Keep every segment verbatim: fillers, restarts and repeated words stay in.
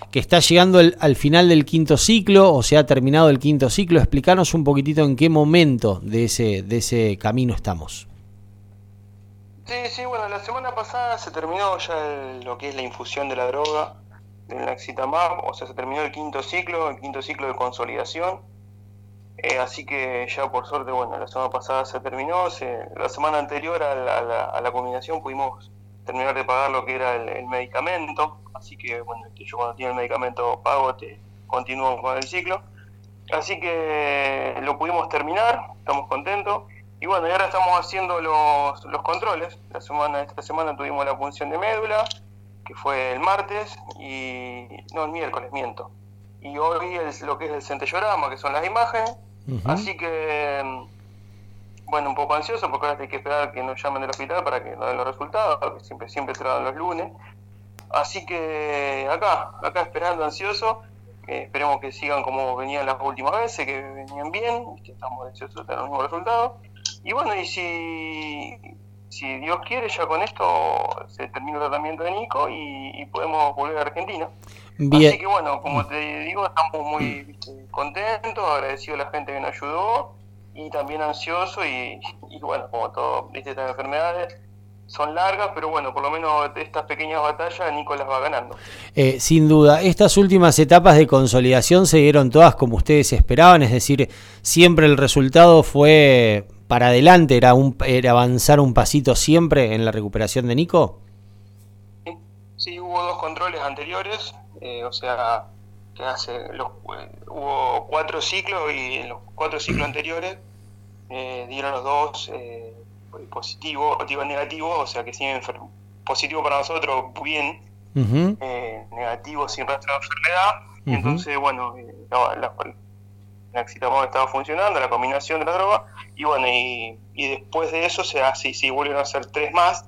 que está llegando el, al final del quinto ciclo, o se ha terminado el quinto ciclo. Explícanos un poquitito en qué momento de ese, de ese camino estamos. Sí, sí, bueno, la semana pasada se terminó ya el, lo que es la infusión de la droga, del naxitamab, o sea, se terminó el quinto ciclo, el quinto ciclo de consolidación, eh, así que ya por suerte, bueno, la semana pasada se terminó, se, la semana anterior a la, a, la, a la combinación pudimos terminar de pagar lo que era el, el medicamento, así que, bueno, yo cuando tiene el medicamento pago, te continúo con el ciclo, así que lo pudimos terminar, estamos contentos. Y bueno, y ahora estamos haciendo los, los controles. La semana, esta semana tuvimos la punción de médula, que fue el martes, y no, el miércoles, miento. Y hoy es lo que es el centellograma, que son las imágenes. Uh-huh. Así que, bueno, un poco ansioso, porque ahora hay que esperar que nos llamen del hospital para que nos den los resultados, que siempre, siempre se lo dan los lunes. Así que acá, acá esperando, ansioso. Eh, esperemos que sigan como venían las últimas veces, que venían bien, que estamos ansiosos de tener los mismos resultados. Y bueno, y si, si Dios quiere, ya con esto se termina el tratamiento de Nico y, y podemos volver a Argentina. Bien. Así que bueno, como te digo, estamos muy ¿viste? contentos, agradecidos a la gente que nos ayudó y también ansiosos y, y bueno, como todo, ¿viste? Estas enfermedades son largas, pero bueno, por lo menos de estas pequeñas batallas Nico las va ganando. Eh, sin duda, estas últimas etapas de consolidación se dieron todas como ustedes esperaban, es decir, siempre el resultado fue para adelante, era, un, era avanzar un pasito siempre en la recuperación de Nico. Sí, sí, hubo dos controles anteriores, eh, o sea, que hace los, eh, hubo cuatro ciclos y en los cuatro ciclos anteriores eh, dieron los dos eh, positivo, positivo negativo, o sea que sí, positivo para nosotros bien, uh-huh. eh, negativo sin rastro de enfermedad, uh-huh. y entonces bueno, eh, la, la, la naxitamab estaba funcionando, la combinación de la droga, y bueno, y, y después de eso se hace, y se vuelven a hacer tres más,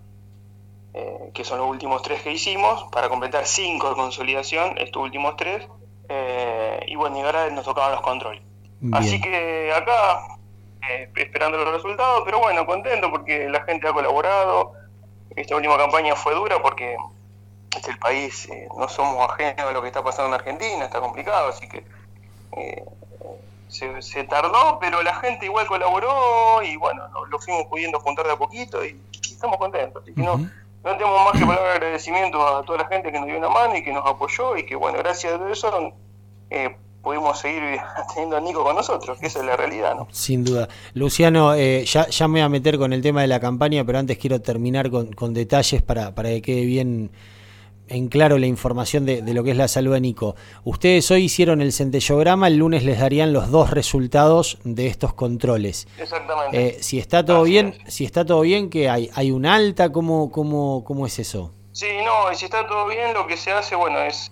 eh, que son los últimos tres que hicimos, para completar cinco de consolidación, estos últimos tres, eh, y bueno, y ahora nos tocaban los controles. Bien. Así que acá, eh, esperando los resultados, pero bueno, contento porque la gente ha colaborado. Esta última campaña fue dura porque este, el país, eh, no somos ajenos a lo que está pasando en Argentina, está complicado, así que eh, se, se tardó, pero la gente igual colaboró y bueno, lo, lo fuimos pudiendo juntar de a poquito y, y estamos contentos. Así que uh-huh. no, no tenemos más que palabras de agradecimiento a toda la gente que nos dio una mano y que nos apoyó y que bueno, gracias a eso eh, pudimos seguir teniendo a Nico con nosotros, que esa es la realidad, ¿no? Sin duda. Luciano, eh, ya, ya me voy a meter con el tema de la campaña, pero antes quiero terminar con, con detalles para, para que quede bien en claro la información de, de lo que es la salud de Nico. Ustedes hoy hicieron el centellograma, el lunes les darían los dos resultados de estos controles. Exactamente. Eh, si está todo Así bien, es. si está todo bien, ¿qué hay? ¿Hay un alta? ¿Cómo, cómo, cómo es eso? Sí, no, y si está todo bien, lo que se hace, bueno, es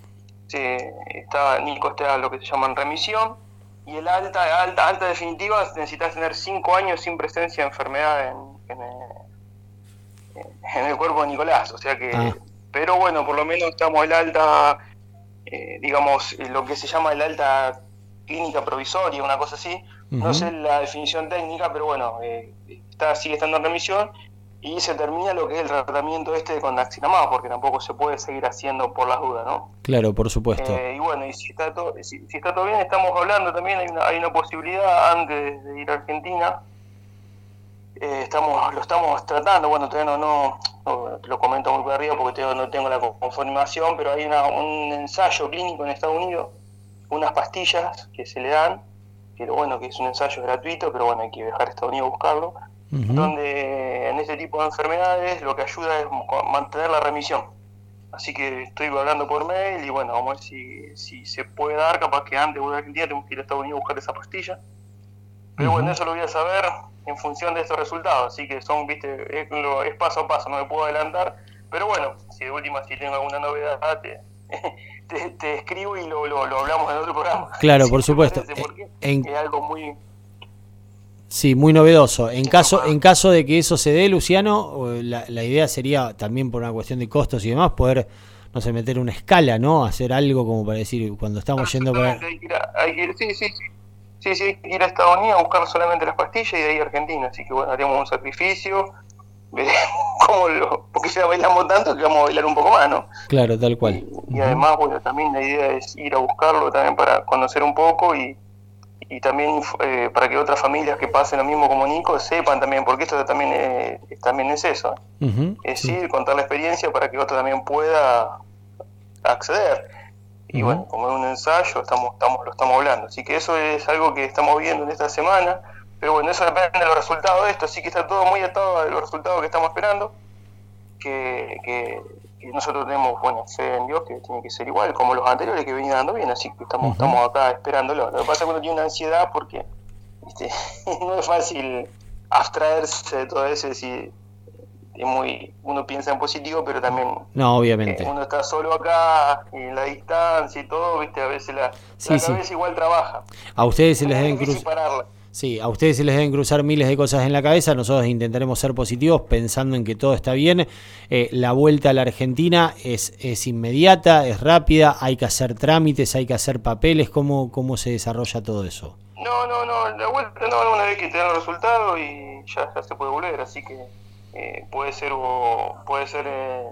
está Nico está lo que se llama en remisión, y el alta, alta, alta definitiva necesitas tener cinco años sin presencia de enfermedad en, en, el, en el cuerpo de Nicolás, o sea que, ah. pero bueno, por lo menos estamos el alta, eh, digamos, lo que se llama el alta clínica provisoria, una cosa así, uh-huh. no sé la definición técnica, pero bueno, eh, está, sigue estando en remisión, y se termina lo que es el tratamiento este con naxitamab, porque tampoco se puede seguir haciendo por las dudas, ¿no? Claro, por supuesto. Eh, y bueno, y si está todo, si, si está todo bien, estamos hablando también, hay una, hay una posibilidad antes de ir a Argentina, eh, estamos, lo estamos tratando, bueno, todavía no, no, no lo comento muy por arriba porque tengo, no tengo la confirmación, pero hay una, un ensayo clínico en Estados Unidos, unas pastillas que se le dan, que lo bueno que es un ensayo gratuito, pero bueno, hay que viajar a Estados Unidos a buscarlo, uh-huh. donde en este tipo de enfermedades lo que ayuda es mantener la remisión. Así que estoy hablando por mail y bueno, vamos a ver si, si se puede dar, capaz que antes de volver a Argentina tenemos que ir a Estados Unidos a buscar esa pastilla. Pero uh-huh. bueno, eso lo voy a saber en función de estos resultados, así que son, viste, es, lo, es paso a paso, no me puedo adelantar. Pero bueno, si de última, si tengo alguna novedad, te, te, te escribo y lo, lo, lo hablamos en otro programa. Claro, por supuesto. Porque en... es algo muy... Sí, muy novedoso. En caso, en caso de que eso se dé, Luciano, la, la idea sería también por una cuestión de costos y demás, poder, no sé, meter una escala, ¿no? Hacer algo como para decir, cuando estamos yendo para... Hay que ir a, hay que ir, sí, sí, sí. Sí, sí, hay que ir a Estados Unidos a buscar solamente las pastillas y de ahí a Argentina. Así que bueno, haríamos un sacrificio veremos cómo lo, porque ya bailamos tanto que vamos a bailar un poco más, ¿no? Claro, tal cual. Y, y además, bueno, también la idea es ir a buscarlo también para conocer un poco y, y también eh, para que otras familias que pasen lo mismo como Nico sepan también, porque esto también es, también es eso, Uh-huh, es sí. ir, contar la experiencia para que otro también pueda acceder. Y Uh-huh. bueno, como es un ensayo, estamos, estamos, lo estamos hablando. Así que eso es algo que estamos viendo en esta semana. Pero bueno, eso depende de los resultados de esto. Así que está todo muy atado a los resultados que estamos esperando. Que, que, que nosotros tenemos, bueno, fe en Dios que tiene que ser igual, como los anteriores que venían dando bien. Así que estamos, uh-huh. estamos acá esperándolo. Lo que pasa es que uno tiene una ansiedad porque, ¿viste? No es fácil abstraerse de todo eso y decir... Es muy, uno piensa en positivo, pero también no, obviamente. Eh, uno está solo acá, y en la distancia y todo, viste, a veces la, sí, la sí. cabeza igual trabaja. A ustedes se les deben cruzar. Sí, a ustedes se les deben cruzar miles de cosas en la cabeza. Nosotros intentaremos ser positivos pensando en que todo está bien. Eh, la vuelta a la Argentina es, es inmediata, es rápida, hay que hacer trámites, hay que hacer papeles. ¿Cómo, cómo se desarrolla todo eso? No, no, no, la vuelta no, una vez que te dan los resultados y ya, ya se puede volver, así que eh, puede ser, o puede ser, eh,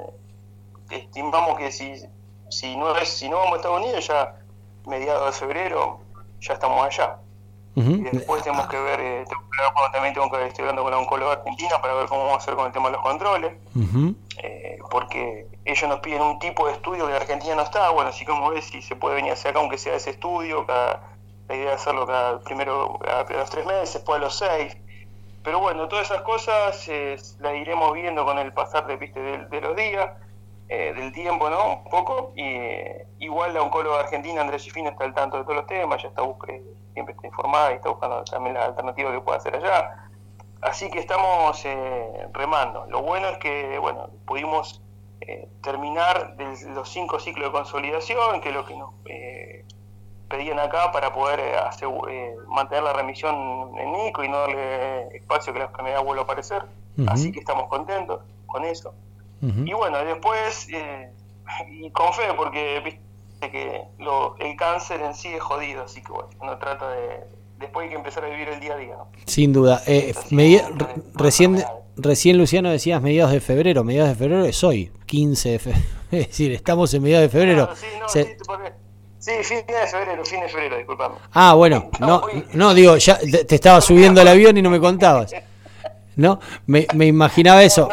estimamos que si, si, no es, si no vamos a Estados Unidos ya mediados de febrero ya estamos allá. Uh-huh. Y después tenemos que ver, eh, tengo que hablar, también tengo que estoy hablando con la oncóloga argentina para ver cómo vamos a hacer con el tema de los controles, uh-huh. eh, porque ellos nos piden un tipo de estudio que en Argentina no está. Bueno, así como ves, si se puede venir hacia acá aunque sea ese estudio, cada, la idea es hacerlo cada primero a los tres meses, después a los seis. Pero bueno, todas esas cosas eh, las iremos viendo con el pasar de, ¿viste? de, de los días, eh, del tiempo, ¿no? Un poco. Y eh, igual la oncóloga argentina, Andrea Schifino, está al tanto de todos los temas, ya está busque, siempre está informada y está buscando también la alternativa que pueda hacer allá. Así que estamos eh, remando. Lo bueno es que, bueno, pudimos eh, terminar de los cinco ciclos de consolidación, que es lo que nos... Eh, pedían acá para poder eh, asegur- eh, mantener la remisión en Nico y no darle espacio que la enfermedad vuelva a aparecer. Uh-huh. Así que estamos contentos con eso. Uh-huh. Y bueno, después, eh, y con fe, porque viste que lo, el cáncer en sí es jodido, así que bueno, uno trata de... Después hay que empezar a vivir el día a día, ¿no? Sin duda. Eh, medi- re- recién, recién, Luciano, decías mediados de febrero. Mediados de febrero es hoy, quince de febrero. Es decir, estamos en mediados de febrero. Claro, sí, no, Se... sí, porque... Sí, fin de febrero, fin de febrero, disculpame. Ah, bueno, no, no, digo, ya te, te estaba subiendo al avión y no me contabas. ¿No? Me, me imaginaba eso.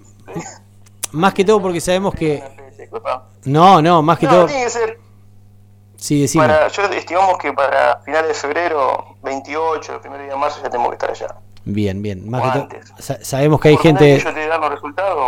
Más que todo porque sabemos que... No, no, más que no, todo... Tiene que ser... Sí, decime. Para, yo estimamos que para finales de febrero, veintiocho, el primer día de marzo, ya tenemos que estar allá. Bien, bien. Más o que antes. To- sa- sabemos que hay Porque gente... Ellos te dan los resultados.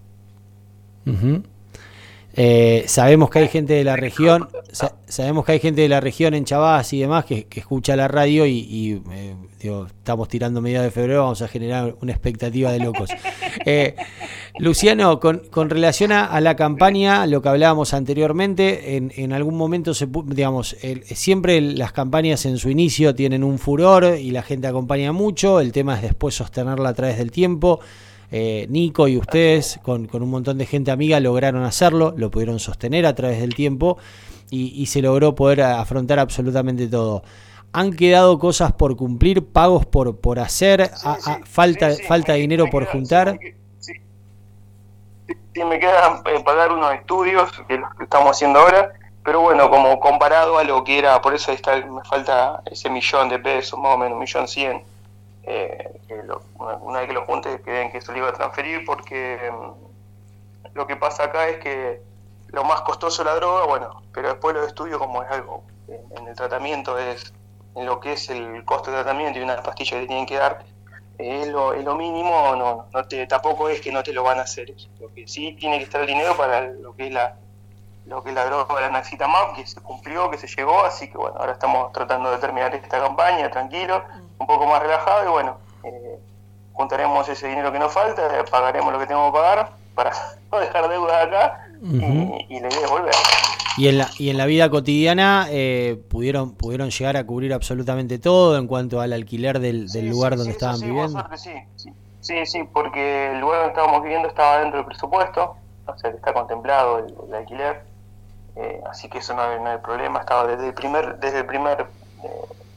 Uh-huh. Eh, sabemos que hay gente de la región, sa- sabemos que hay gente de la región en Chavás y demás que, que escucha la radio y, y eh, digo, estamos tirando mediados de febrero, vamos a generar una expectativa de locos. Eh, Luciano, con, con relación a, a la campaña, lo que hablábamos anteriormente, en, en algún momento se, digamos, el, siempre las campañas en su inicio tienen un furor y la gente acompaña mucho, el tema es después sostenerla a través del tiempo. Eh, Nico y ustedes con, con un montón de gente amiga lograron hacerlo, lo pudieron sostener a través del tiempo y, y se logró poder afrontar absolutamente todo. Han quedado cosas por cumplir, pagos por, por hacer, sí, a, sí, a, falta, sí, sí, falta me, dinero me por queda, juntar. Sí, sí, sí, me queda eh, pagar unos estudios que los que estamos haciendo ahora, pero bueno, como comparado a lo que era, por eso está, me falta ese millón de pesos, más o menos, un millón cien. Eh, que lo, una, una vez que lo junte creen que se lo iba a transferir porque eh, lo que pasa acá es que lo más costoso es la droga, bueno, pero después los estudios como es algo en, en el tratamiento es en lo que es el costo de tratamiento y unas pastillas que te tienen que dar eh, es, lo, es lo mínimo, no, no te, tampoco es que no te lo van a hacer, lo que sí tiene que estar el dinero para lo que es la lo que es la droga de la Naxitamab, que se cumplió, que se llegó, así que bueno, ahora estamos tratando de terminar esta campaña tranquilo, un poco más relajado y bueno, eh, juntaremos ese dinero que nos falta, pagaremos lo que tenemos que pagar para no dejar deudas acá. Uh-huh. y, y la idea es volver. Y en la, y en la vida cotidiana eh, pudieron pudieron llegar a cubrir absolutamente todo en cuanto al alquiler del, del sí, lugar sí, donde sí, estaban sí, viviendo. Suerte, sí, sí, sí, sí, porque el lugar donde estábamos viviendo estaba dentro del presupuesto, o sea que está contemplado el, el alquiler. Eh, así que eso no hay, no hay problema, estaba desde el primer desde el primer eh,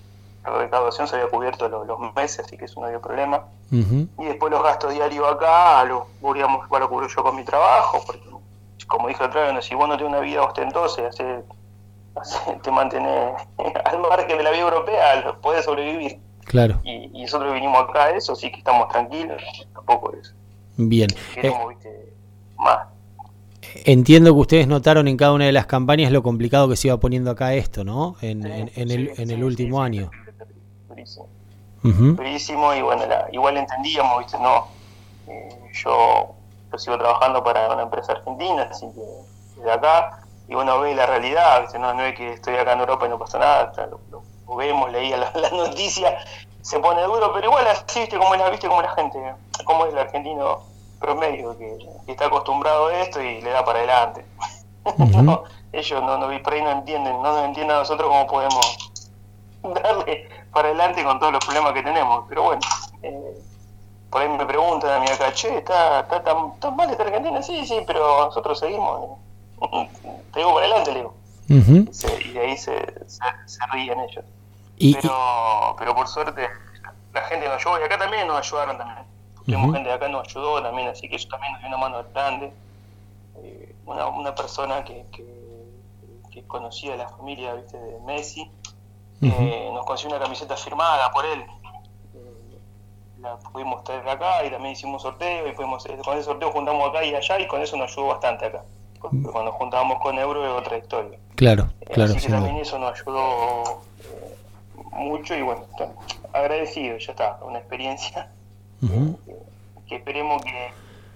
la recaudación se había cubierto los, los meses, así que eso no había problema. Uh-huh. Y después los gastos diarios acá los cubríamos, igual lo cubro yo con mi trabajo, porque como dije otra vez, si vos no tenés una vida ostentosa, hace, hace, te mantenés al margen de la vida europea, podés sobrevivir. Claro. Y, y nosotros vinimos acá a eso, sí que estamos tranquilos, tampoco es. Bien. Queremos, eh, viste, más. Entiendo que ustedes notaron en cada una de las campañas lo complicado que se iba poniendo acá esto, ¿no? En, sí, en, en sí, el, en sí, el último sí, año. Durísimo. Uh-huh. Durísimo, y bueno, la, igual entendíamos, viste, no. Eh, yo, yo sigo trabajando para una empresa argentina, así que desde acá, y bueno, ve la realidad, viste, no, no es que estoy acá en Europa y no pasa nada, lo, lo, lo vemos, leía las la noticias, se pone duro, pero igual así, viste, como es la, viste, como la gente, como es el argentino promedio, que, que está acostumbrado a esto y le da para adelante. Uh-huh. No, ellos no, no, por ahí no entienden, no nos entienden a nosotros cómo podemos darle para adelante con todos los problemas que tenemos, pero bueno, eh, por ahí me preguntan a mí acá, che, ¿está, está tan, tan mal esta Argentina? Sí, sí, pero nosotros seguimos, eh. te digo para adelante, le digo. Uh-huh. y, se, y de ahí se, se, se ríen ellos. ¿Y, pero, y... pero por suerte la gente nos ayudó, y acá también nos ayudaron también. Tuvimos uh-huh. gente de acá nos ayudó también, así que eso también nos dio una mano grande. Eh, una, una persona que, que, que conocía a la familia, viste, de Messi, uh-huh. eh, nos consiguió una camiseta firmada por él. Eh, la pudimos traer acá y también hicimos sorteo, y pudimos, con ese sorteo juntamos acá y allá, y con eso nos ayudó bastante acá. Cuando uh-huh. nos juntábamos con Euro es otra historia. Claro, eh, claro. Así que también eso nos ayudó eh, mucho, y bueno, agradecido, ya está, una experiencia. Uh-huh. Que, que esperemos que,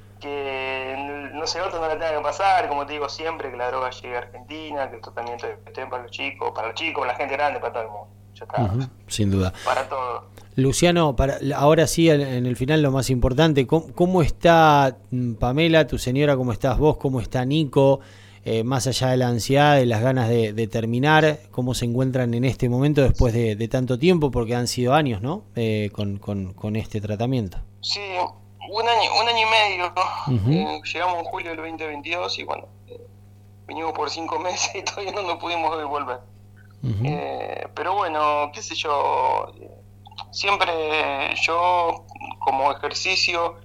que no sé, otro no la tenga que pasar, como te digo siempre, que la droga llegue a Argentina, que el tratamiento esté para los chicos, para los chicos, para la gente grande, para todo el mundo. Ya está. Uh-huh. Sin duda. Para todo. Luciano, para, ahora sí, en el final lo más importante, ¿cómo, cómo está Pamela, tu señora, cómo estás vos, cómo está Nico? Eh, más allá de la ansiedad, de las ganas de, de terminar, ¿cómo se encuentran en este momento después de, de tanto tiempo? Porque han sido años, ¿no? Eh, con, con, con este tratamiento. Sí, un año, un año y medio. Uh-huh. Eh, llegamos en julio del veinte veintidós y bueno, eh, vinimos por cinco meses y todavía no nos pudimos devolver. Uh-huh. Eh, pero bueno, qué sé yo, siempre yo como ejercicio,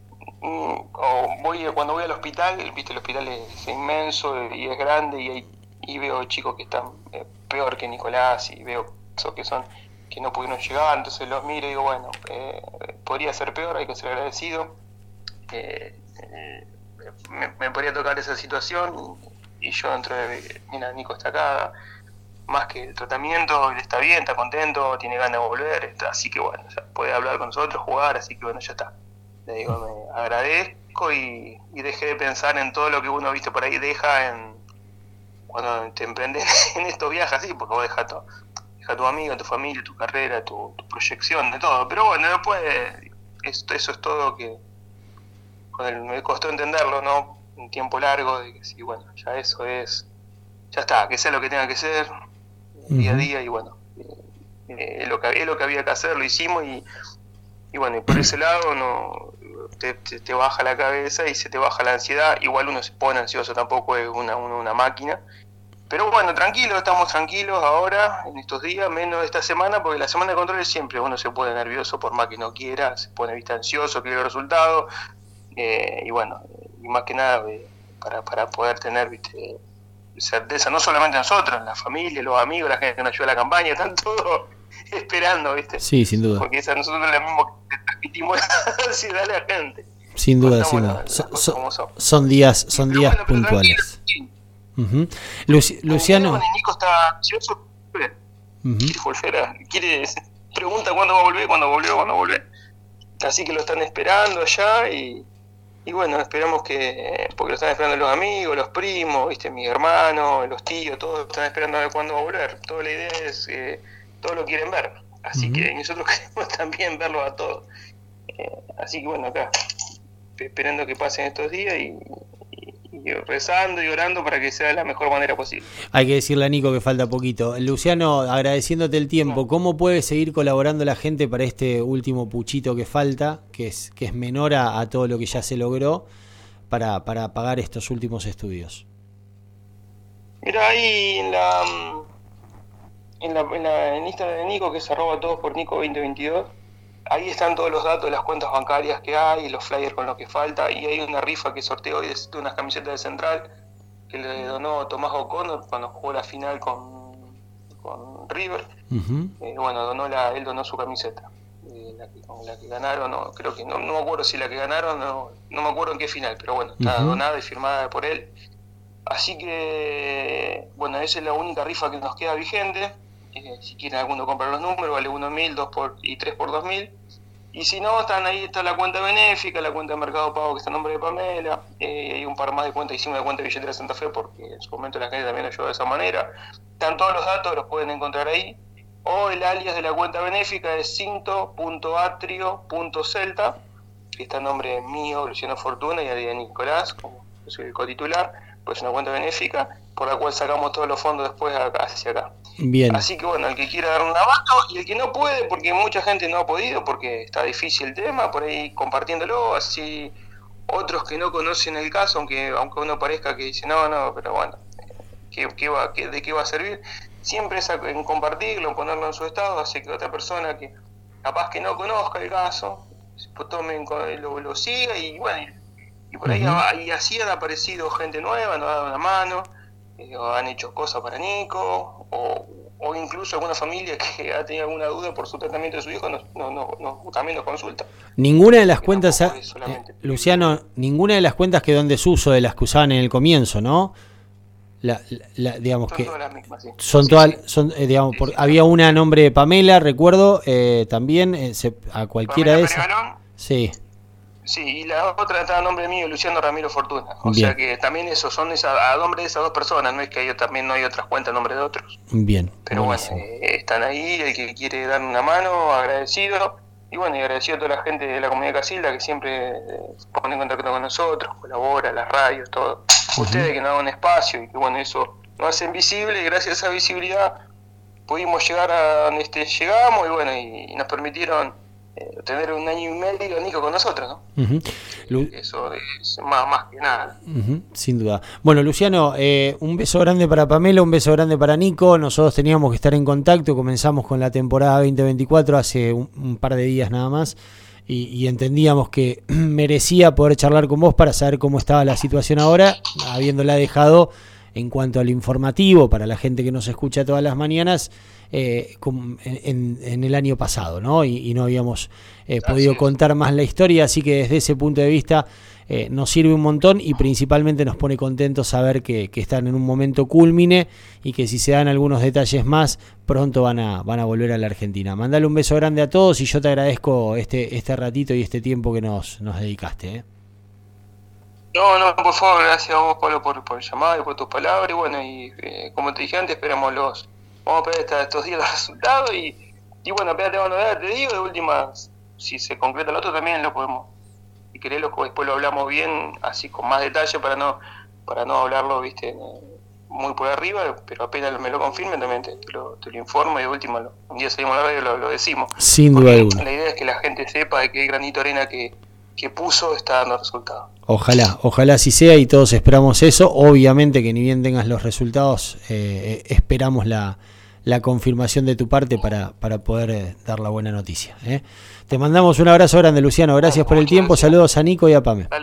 o voy cuando voy al hospital, viste, el hospital es inmenso y es grande, y, hay, y veo chicos que están eh, peor que Nicolás, y veo esos que son que no pudieron llegar, entonces los miro y digo, bueno, eh, podría ser peor, hay que ser agradecido. Eh, eh, me, me podría tocar esa situación, y yo dentro de, mira, Nico está acá, más que el tratamiento, él está bien, está contento, tiene ganas de volver, está, así que bueno, o sea, puede hablar con nosotros, jugar, así que bueno, ya está. Le digo, me agradezco, y, y dejé de pensar en todo lo que uno, viste, por ahí deja en cuando te emprendes en estos viajes así, porque vos dejas todo, deja a tu amigo, tu familia, tu carrera, tu, tu proyección, de todo. Pero bueno, después esto, eso es todo que con el, me costó entenderlo, ¿no? Un tiempo largo, de que sí, bueno, ya eso es, ya está, que sea lo que tenga que ser, uh-huh. día a día, y bueno, eh, es, lo que, es lo que había que hacer, lo hicimos, y Y bueno, y por ese lado no te, te, te baja la cabeza y se te baja la ansiedad. Igual uno se pone ansioso, tampoco es una, una, una máquina. Pero bueno, tranquilo, estamos tranquilos ahora, en estos días, menos esta semana, porque la semana de controles siempre uno se pone nervioso por más que no quiera, se pone, viste, ansioso, quiere el resultado. Eh, y bueno, y más que nada eh, para, para poder tener, viste, certeza, no solamente nosotros, la familia, los amigos, la gente que nos ayuda a la campaña, están todos esperando, ¿viste? Sí, sin duda. Porque es a nosotros lo mismo que transmitimos la ansiedad a la gente. Sin duda, sin duda. La, so, so, son. son días, son días bueno, puntuales. Uh-huh. Luci- Luciano. Bueno, Nico está ansioso, uh-huh. quiere volver a, quiere, pregunta cuándo va a volver, cuándo volvió, cuándo volver. Así que lo están esperando allá, y, y bueno, esperamos que, porque lo están esperando los amigos, los primos, viste, mi hermano, los tíos, todos están esperando a ver cuándo va a volver. Toda la idea es eh, todos lo quieren ver, así uh-huh. que nosotros queremos también verlo a todos. Eh, así que bueno, acá, esperando que pasen estos días y, y, y rezando y orando para que sea de la mejor manera posible. Hay que decirle a Nico que falta poquito. Luciano, agradeciéndote el tiempo, no. ¿Cómo puede seguir colaborando la gente para este último puchito que falta, que es, que es menor a, a todo lo que ya se logró, para, para pagar estos últimos estudios? Mira, ahí en la... en la, en la en Instagram de Nico, que es arroba todos por Nico veinte veintidós, ahí están todos los datos de las cuentas bancarias que hay, los flyers con lo que falta, y hay una rifa que sorteo hoy de, de unas camisetas de Central que le donó Tomás O'Connor cuando jugó la final con, con River. Uh-huh. Eh, bueno, donó la, él donó su camiseta. Eh, la que, con la que ganaron, no, creo que no, no me acuerdo si la que ganaron, no, no me acuerdo en qué final, pero bueno, está uh-huh. donada y firmada por él. Así que, bueno, esa es la única rifa que nos queda vigente. Eh, si quieren alguno comprar los números, vale uno mil, dos por, y tres por dos mil. Y si no, están ahí, está la cuenta benéfica, la cuenta de Mercado Pago que está a nombre de Pamela, eh, hay un par más de cuentas, hicimos la cuenta de billetera de Santa Fe porque en su momento la gente también ayudó de esa manera. Están todos los datos, los pueden encontrar ahí. O el alias de la cuenta benéfica es cinto punto atrio punto celta, que está a nombre mío, Luciano Fortuna, y de Nicolás, como yo soy el cotitular, pues una cuenta benéfica por la cual sacamos todos los fondos después hacia acá. Bien. Así que bueno, el que quiera dar un abasto y el que no puede, porque mucha gente no ha podido, porque está difícil el tema, por ahí compartiéndolo, así otros que no conocen el caso, aunque aunque uno parezca que dice no, no, pero bueno, ¿qué, qué va, qué, ¿de qué va a servir? Siempre es en compartirlo, ponerlo en su estado, hace que otra persona que capaz que no conozca el caso, pues tomen, lo, lo siga y bueno, y por ahí, uh-huh. y así han aparecido gente nueva, nos ha dado una mano, eh, o han hecho cosas para Nico, o, o incluso alguna familia que ha tenido alguna duda por su tratamiento de su hijo, no, no, no, no, también nos consulta. Ninguna de las que cuentas, ha, eh, Luciano, ninguna de las cuentas quedó en desuso de las que usaban en el comienzo, ¿no? La, la, la, digamos son que todas las mismas, sí. Son sí, todas, sí. son, eh, digamos, sí, por, sí, había sí. una a nombre de Pamela, recuerdo, eh, también eh, se, a cualquiera Pamela de esas. Peregalón. Sí. Sí, y la otra está a nombre mío, Luciano Ramiro Fortuna. O Bien. sea que también eso, son esa, a nombre de esas dos personas, no es que hay, también no hay otras cuentas a nombre de otros. Bien. Pero buenísimo. Bueno, eh, están ahí, el que quiere dar una mano, agradecido. Y bueno, y agradecido a toda la gente de la comunidad Casilda que siempre eh, se pone en contacto con nosotros, colabora, las radios, todo. Uh-huh. Ustedes que nos dan un espacio y que bueno, eso nos hacen visible, y gracias a esa visibilidad pudimos llegar a donde este, llegamos y bueno, y, y nos permitieron eh, tener un año y medio Nico con nosotros, ¿no? Uh-huh. Lu- eso es más, más que nada. Uh-huh. Sin duda. Bueno, Luciano, eh, un beso grande para Pamela, un beso grande para Nico. Nosotros teníamos que estar en contacto, comenzamos con la temporada veinte veinticuatro hace un, un par de días nada más. Y, y entendíamos que merecía poder charlar con vos para saber cómo estaba la situación ahora, habiéndola dejado en cuanto al informativo para la gente que nos escucha todas las mañanas eh, en, en el año pasado, ¿no? Y, y no habíamos eh, podido contar más la historia, así que desde ese punto de vista eh, nos sirve un montón y principalmente nos pone contentos saber que, que están en un momento cúlmine y que si se dan algunos detalles más pronto van a van a volver a la Argentina. Mandale un beso grande a todos y yo te agradezco este este ratito y este tiempo que nos, nos dedicaste, ¿eh? No, no, por favor, gracias a vos, Pablo, por, por el llamado y por tus palabras. Y bueno, y eh, como te dije antes, esperamos los, vamos a ver esta, estos días los resultados y, y bueno, apenas te vamos a dar, te digo, de última, si se concreta el otro también lo podemos, si querés, lo, después lo hablamos bien, así con más detalle para no para no hablarlo, viste, muy por arriba, pero apenas me lo confirmen también te, te, lo, te lo informo y de última, lo, un día salimos a la radio y lo, lo decimos. Sin duda alguna. La idea es que la gente sepa de que el granito de arena que que puso está dando resultados. Ojalá, ojalá así sea y todos esperamos eso. Obviamente que ni bien tengas los resultados, eh, esperamos la, la confirmación de tu parte para, para poder eh, dar la buena noticia, ¿eh? Te mandamos un abrazo grande, Luciano. Gracias por el tiempo. Saludos a Nico y a Pame.